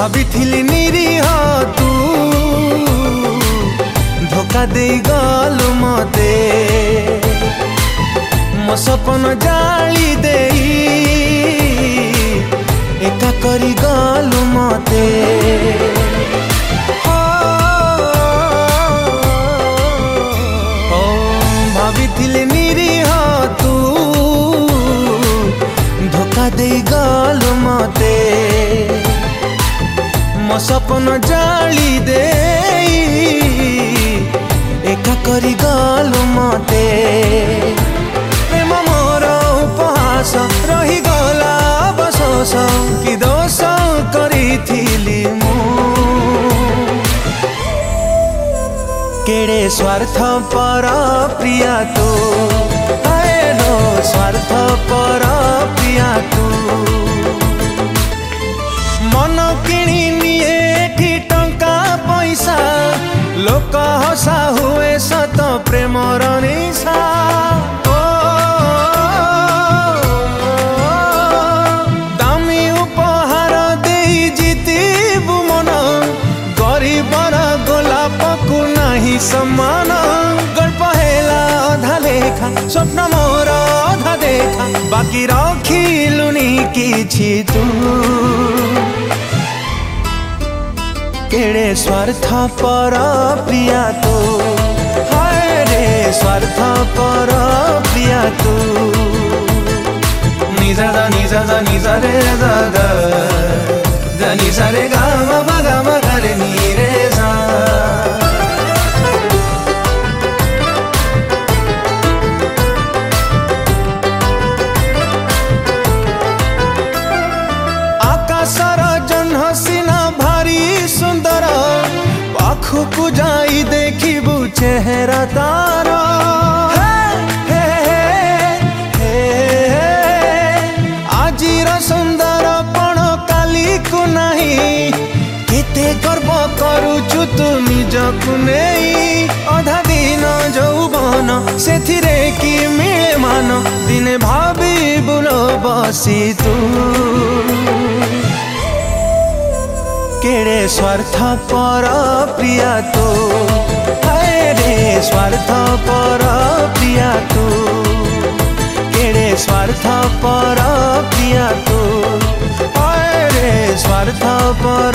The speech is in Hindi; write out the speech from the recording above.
भाभी निरीह तू धोखा दे गलु मते मो सपन जाली दे एका करी गलु मते भाभी निरीह तू धोखा दे गलु मते मो सपन जाली दे एका करी गलु मते प्रेम मोर उपहास रही गला बसोस कि दोष करिथिली मु केड़े स्वार्थ पर प्रिया तू हाय रो स्वार्थ पर प्रिया तू मन किणी निए टंका पैसा लोक हसा हुए सत प्रेमर निशा दामी उपहार दे जीतीबु मन गरीबर गोलाप को नहीं सम्मान गल्प हेला अधा लेखा स्वप्न मोर अधा देखा बाकी रखिलुनी किछि तू केड़े स्वार्थ पर प्रिया तू हाय रे स्वार्थ पर प्रिया तू निजा दा निजा दा निजा रे दा दा दा निजा रे गा मा गा रे नी रे सा आकाशर जह्न सिना भारी सुंदर पाखु जाई देखिबु चेहरा तार आजिर सुंदर पण काली को नहीं केते गर्व करुचु तू निजकु नहीं अधा दिन जौबन सेथिरे कि मिले मान दिने भाभी बुलो बसी तू केड़े स्वार्थ पर प्रिया तू हाय रे स्वार्थ पर प्रिया तू केड़े स्वार्थ पर प्रिया तू हाय रे स्वार्थ पर